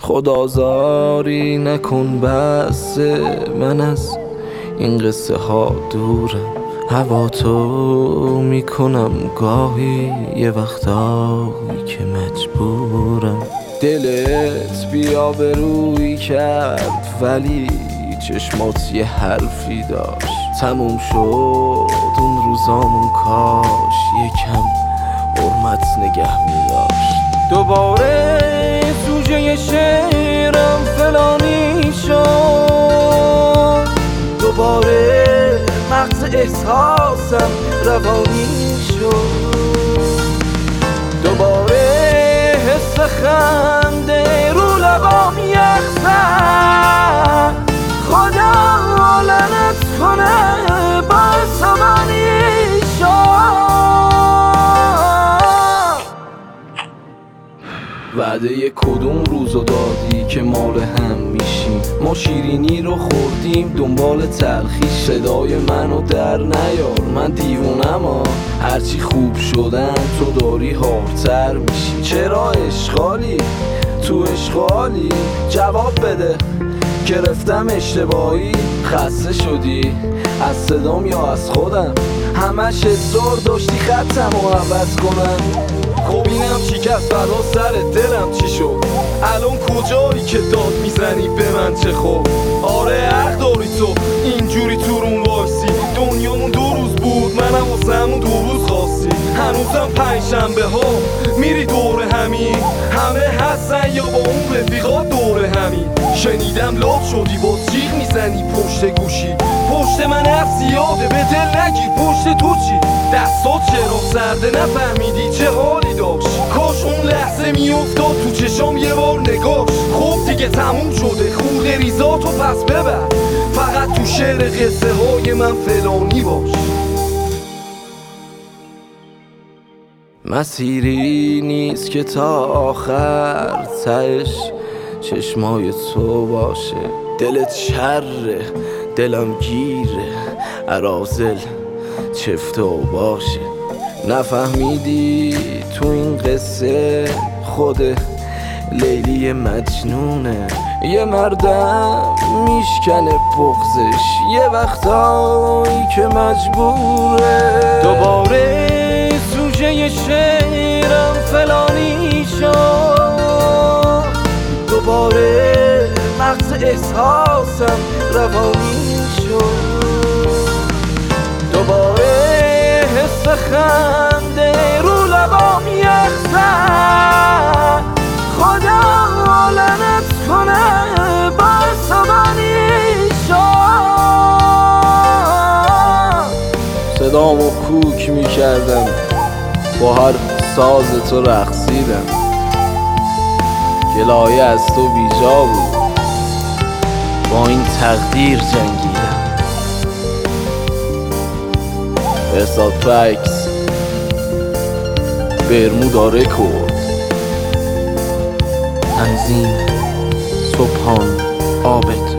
خدازاری نکن بس، من از این قصه ها دورم. هوا تو میکنم گاهی، یه وقتایی که مجبورم. دلت بیا به روی کرد ولی چشمات یه حرفی داشت. تموم شد اون روزامون، کاش یکم حرمت نگه میداشت. دوباره سوژه شعرم فلانی شد، دوباره مغز احساسم روانی شد، دوباره حس خنده رو لبام یخزد. خدا لعنت کنه باعث منی شد. وعده کدوم روزو دادی که مال هم میشیم؟ ما شیرینی رو خوردیم دنبال تلخی. صدای منو در نیار، من دیوونم ها. هرچی خوب شدن تو داری هارتر میشی. چرا اشغالی تو اشغالی؟ جواب بده، گرفتم اشتباهی؟ خسته شدی از صدام یا از خودم؟ همش اصرار داشتی خطم رو عوض کنم. خب اینم شکست بلا سر دلم چی شد؟ الان کجایی که داد میزنی به من چه خوب؟ آره حق داری تو اینجوری تو رون وایسی. دنیامون 2 روز بود، منم واسمون 2 روز خواستی. هنوزم پنجشنبه ها میری دور همین، همه هستن یا با اون رفیقا دور همین. شنیدم لاب شدی باز جیغ میزنی پشت گوشی. پشت من حرف زیاده به دل نگیر، پشت تو چی؟ دستات چرا سرده نفهمیدی چه حالی داشت؟ کاش اون لحظه میافتاد تو چشام یه بار نگاش. خب دیگه تموم شده خورده ریزاتو پس ببر، فقط تو شعر قصه های من فلانی باش. مسیری نیست که تا آخر تهش چشمای تو باشه. دلت شره دلم گیره، عرازل چفته و باشه. نفهمیدی تو این قصه خود لیلی مجنونه. یه مردم میشکنه بغزش یه وقتایی که مجبوره. دوباره سوژه شعرم فلانی شد، دوباره مغز احساسم روانی شد، دوباره حس خنده رو لبام یخزد. خدا لعنت کنه باعث منی شد. صدامو کوک میکردم با هر ساز تو رقصیدم. گلایه از تو بیجا بود، با این تقدیر جنگیدم. احساد پکس برمودا رکورد، تنظیم سبحان عابد.